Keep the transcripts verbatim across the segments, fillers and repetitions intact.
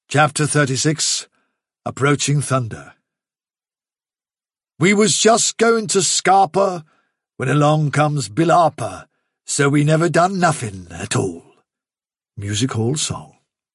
Chapter thirty-six. Approaching Thunder. We was just going to Scarpa when along comes Bill Harper, so we never done nothing at all. Music Hall Song.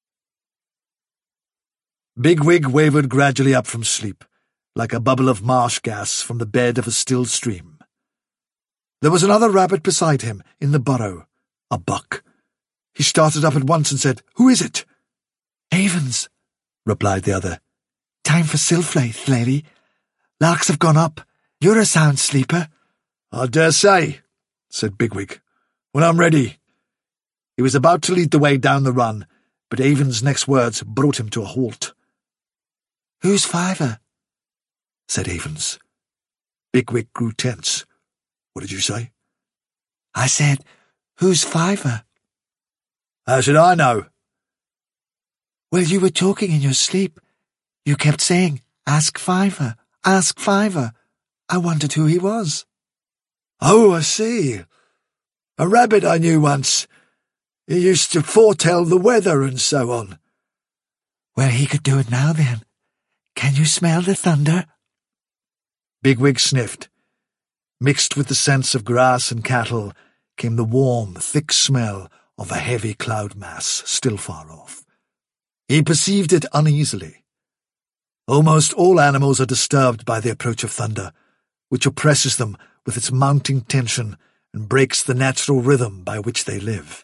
Bigwig wavered gradually up from sleep, like a bubble of marsh gas from the bed of a still stream. There was another rabbit beside him in the burrow, a buck. He started up at once and said, "Who is it?" "Avens," replied the other. "Time for Silflaith, lady. Larks have gone up. You're a sound sleeper." "I dare say," said Bigwig. "When I'm ready." He was about to lead the way down the run, but Avens' next words brought him to a halt. "Who's Fiver?" said Avens. Bigwig grew tense. "What did you say?" "I said, who's Fiver?" "How should I know?" "Well, you were talking in your sleep. You kept saying, 'Ask Fiver, ask Fiver.' I wondered who he was." "Oh, I see. A rabbit I knew once. He used to foretell the weather and so on." "Well, he could do it now then. Can you smell the thunder?" Bigwig sniffed. Mixed with the scents of grass and cattle came the warm, thick smell of a heavy cloud mass still far off. He perceived it uneasily. Almost all animals are disturbed by the approach of thunder, which oppresses them with its mounting tension and breaks the natural rhythm by which they live.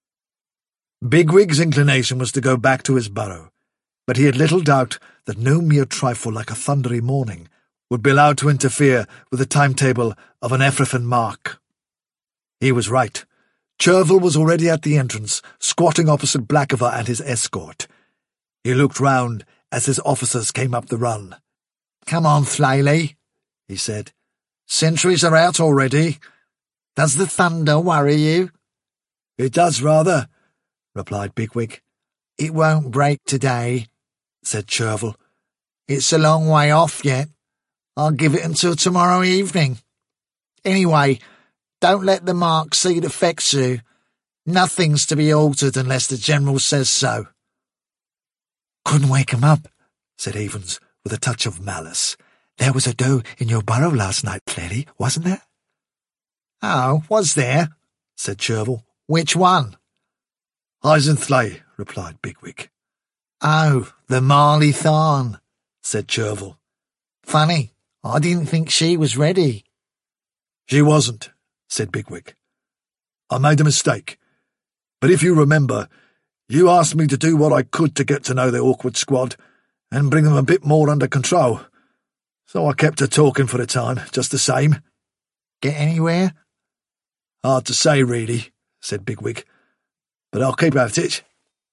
Bigwig's inclination was to go back to his burrow, but he had little doubt that no mere trifle like a thundery morning would be allowed to interfere with the timetable of an Ephraim mark. He was right. Chervil was already at the entrance, squatting opposite Blackaver and his escort. He looked round as his officers came up the run. "Come on, Flayley," he said. "Sentries are out already. Does the thunder worry you?" "It does rather," replied Bigwig. "It won't break today," said Chervil. "It's a long way off yet. I'll give it until tomorrow evening. Anyway, don't let the mark see it affects you. Nothing's to be altered unless the General says so." "Couldn't wake him up," said Avens, with a touch of malice. "There was a doe in your burrow last night, lady, wasn't there?" "Oh, was there?" said Chervil. "Which one?" "Hyzenthley," replied Bigwig. "Oh, the Marley Thorn," said Chervil. "Funny, I didn't think she was ready." "She wasn't," said Bigwig. "I made a mistake. But if you remember, you asked me to do what I could to get to know the awkward squad and bring them a bit more under control. So I kept her talking for the time, just the same." "Get anywhere?" "Hard to say, really," said Bigwig. "But I'll keep at it."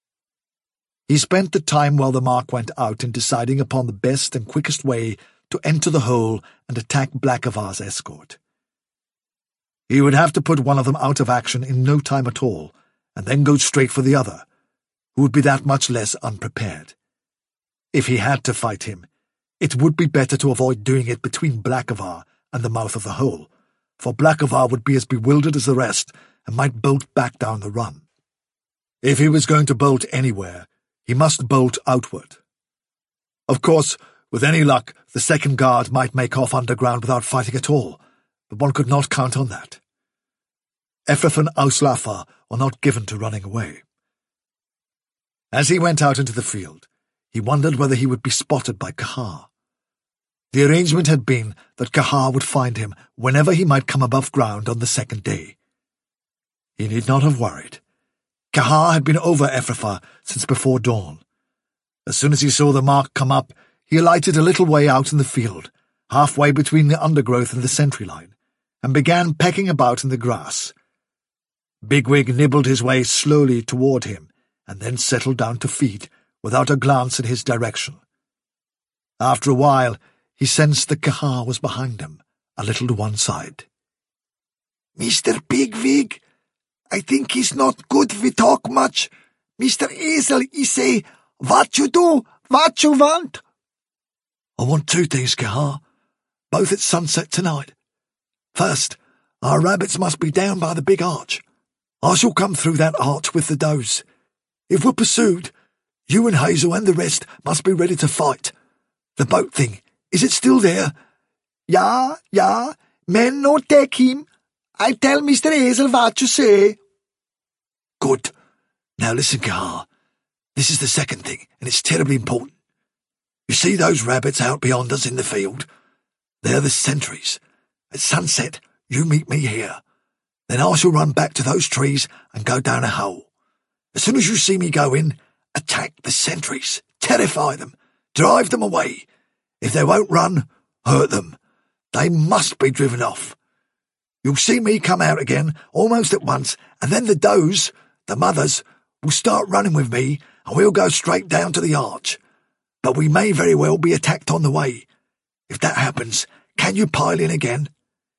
He spent the time while the mark went out in deciding upon the best and quickest way to enter the hole and attack Blackavar's escort. He would have to put one of them out of action in no time at all, and then go straight for the other, who would be that much less unprepared. If he had to fight him, it would be better to avoid doing it between Blackavar and the mouth of the hole, for Blackavar would be as bewildered as the rest and might bolt back down the run. If he was going to bolt anywhere, he must bolt outward. Of course, with any luck, the second guard might make off underground without fighting at all, but one could not count on that. Ephraim and Auslafa were not given to running away. As he went out into the field, he wondered whether he would be spotted by Kahar. The arrangement had been that Kahar would find him whenever he might come above ground on the second day. He need not have worried. Kahar had been over Ephraim since before dawn. As soon as he saw the mark come up, he alighted a little way out in the field, halfway between the undergrowth and the sentry line, and began pecking about in the grass. Bigwig nibbled his way slowly toward him, and then settled down to feed, without a glance in his direction. After a while, he sensed that Kahar was behind him, a little to one side. "Mister Bigwig, I think he's not good we talk much. Mister Hazel, he say, what you do, what you want?" "I want two things, Kahar, both at sunset tonight. First, our rabbits must be down by the big arch. I shall come through that arch with the does. If we're pursued, You and Hazel and the rest must be ready to fight. The boat thing, is it still there?" "Ja, ja, men no take him. I tell Mister Hazel what you say." "Good. Now listen, Cahar. This is the second thing, and it's terribly important. You see those rabbits out beyond us in the field? They're the sentries. At sunset, you meet me here. Then I shall run back to those trees and go down a hole. As soon as you see me go in, attack the sentries, terrify them, drive them away. If they won't run, hurt them. They must be driven off. You'll see me come out again almost at once, and then the does, the mothers, will start running with me, and we'll go straight down to the arch. But we may very well be attacked on the way. If that happens, can you pile in again?"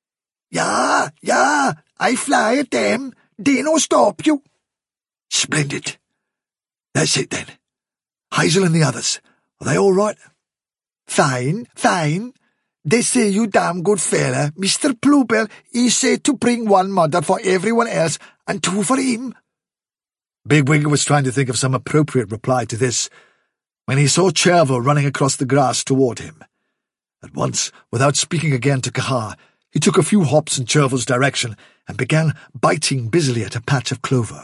"Ja, ja, I fly at them. They no stop you." "Splendid. That's it then. Hazel and the others, are they all right?" "Fine, fine. They say you damn good fella. Mister Bluebell, he said to bring one mother for everyone else and two for him." Bigwig was trying to think of some appropriate reply to this when he saw Chervil running across the grass toward him. At once, without speaking again to Cahar, he took a few hops in Chervil's direction and began biting busily at a patch of clover.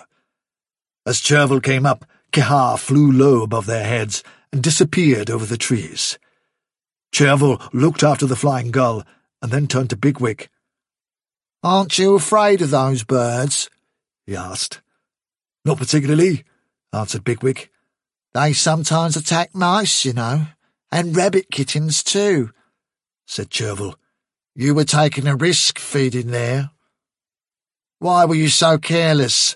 As Chervil came up, Cahar flew low above their heads and disappeared over the trees. Chervil looked after the flying gull and then turned to Bigwig. "Aren't you afraid of those birds?" he asked. "Not particularly," answered Bigwig. "They sometimes attack mice, you know, and rabbit kittens too," said Chervil. "You were taking a risk feeding there. Why were you so careless?"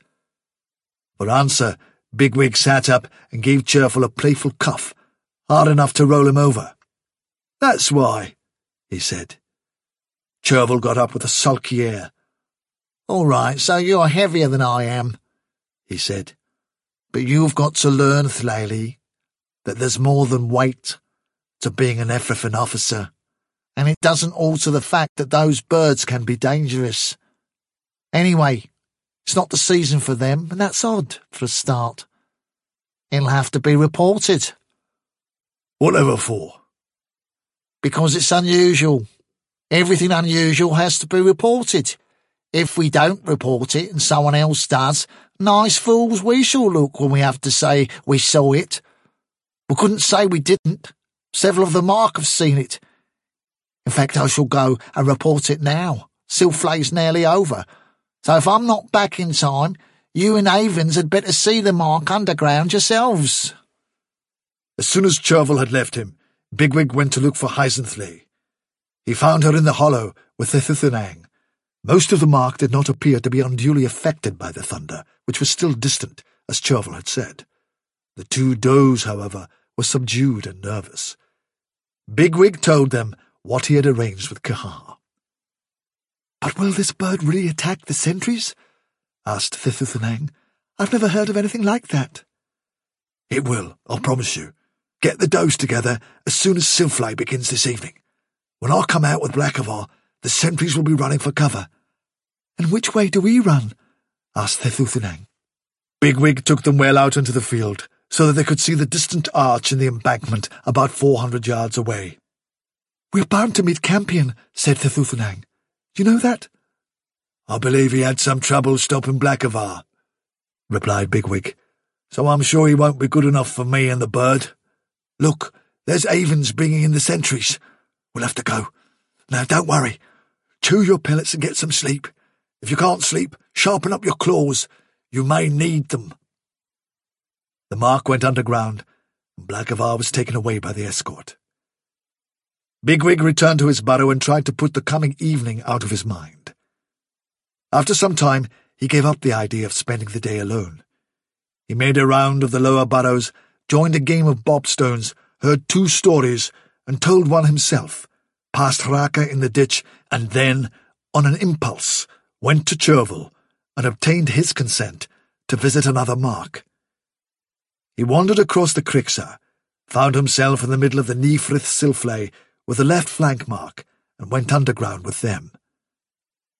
For answer, Bigwig sat up and gave Chervil a playful cuff, hard enough to roll him over. "That's why," he said. Chervil got up with a sulky air. "All right, so you're heavier than I am," he said. "But you've got to learn, Thlaley, that there's more than weight to being an Efrafan officer, and it doesn't alter the fact that those birds can be dangerous. Anyway, it's not the season for them, and that's odd, for a start. It'll have to be reported." "Whatever for?" "Because it's unusual. Everything unusual has to be reported. If we don't report it and someone else does, nice fools we shall look when we have to say we saw it. We couldn't say we didn't. Several of the mark have seen it. In fact, I shall go and report it now. Silflay's nearly over. So if I'm not back in time, you and Avens had better see the mark underground yourselves." As soon as Chervil had left him, Bigwig went to look for Hyzenthley. He found her in the hollow with the Thithunang. Most of the mark did not appear to be unduly affected by the thunder, which was still distant, as Chervil had said. The two does, however, were subdued and nervous. Bigwig told them what he had arranged with Cahar. "But will this bird really attack the sentries?" asked Thithunang. "I've never heard of anything like that." "It will, I'll promise you. Get the does together as soon as Silflay begins this evening. When I come out with Blackavar, the sentries will be running for cover." "And which way do we run?" asked Thithunang. Bigwig took them well out into the field, so that they could see the distant arch in the embankment about four hundred yards away. "We're bound to meet Campion," said Thithunang. "Do you know that?" "I believe he had some trouble stopping Blackavar," replied Bigwig, "so I'm sure he won't be good enough for me and the bird. Look, there's Avens bringing in the sentries. We'll have to go. Now, don't worry. Chew your pellets and get some sleep. If you can't sleep, sharpen up your claws. You may need them." The mark went underground, and Blackavar was taken away by the escort. Bigwig returned to his burrow and tried to put the coming evening out of his mind. After some time, he gave up the idea of spending the day alone. He made a round of the lower burrows, joined a game of bobstones, heard two stories, and told one himself, passed Hraka in the ditch, and then, on an impulse, went to Chervil and obtained his consent to visit another mark. He wandered across the Crixar, found himself in the middle of the Neefrith Silflay with the left flank mark, and went underground with them.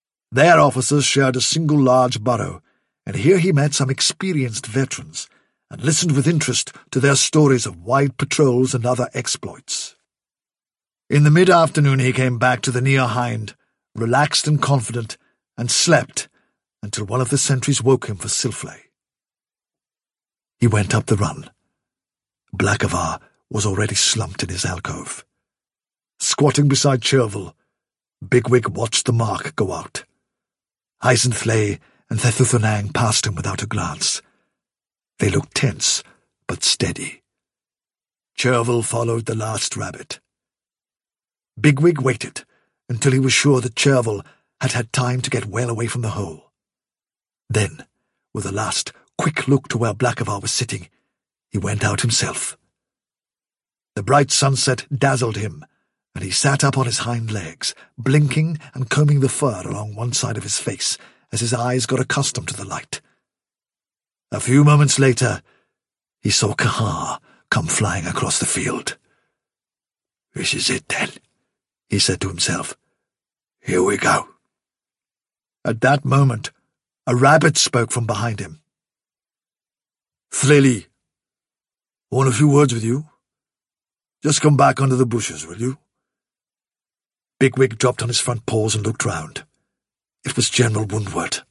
Their officers shared a single large burrow, and here he met some experienced veterans, and listened with interest to their stories of wide patrols and other exploits. In the mid-afternoon he came back to the Near Hind, relaxed and confident, and slept until one of the sentries woke him for Silflay. He went up the run. Blackavar was already slumped in his alcove. Squatting beside Chervil, Bigwig watched the mark go out. Hyzenthlay and Thethuthanang passed him without a glance. They looked tense, but steady. Chervil followed the last rabbit. Bigwig waited until he was sure that Chervil had had time to get well away from the hole. Then, with a last quick look to where Blackavar was sitting, he went out himself. The bright sunset dazzled him, and he sat up on his hind legs, blinking and combing the fur along one side of his face as his eyes got accustomed to the light. A few moments later, he saw Kahar come flying across the field. "This is it, then," he said to himself. "Here we go." At that moment, a rabbit spoke from behind him. "Thleli, I want a few words with you. Just come back under the bushes, will you?" Bigwig dropped on his front paws and looked round. It was General Woundwort.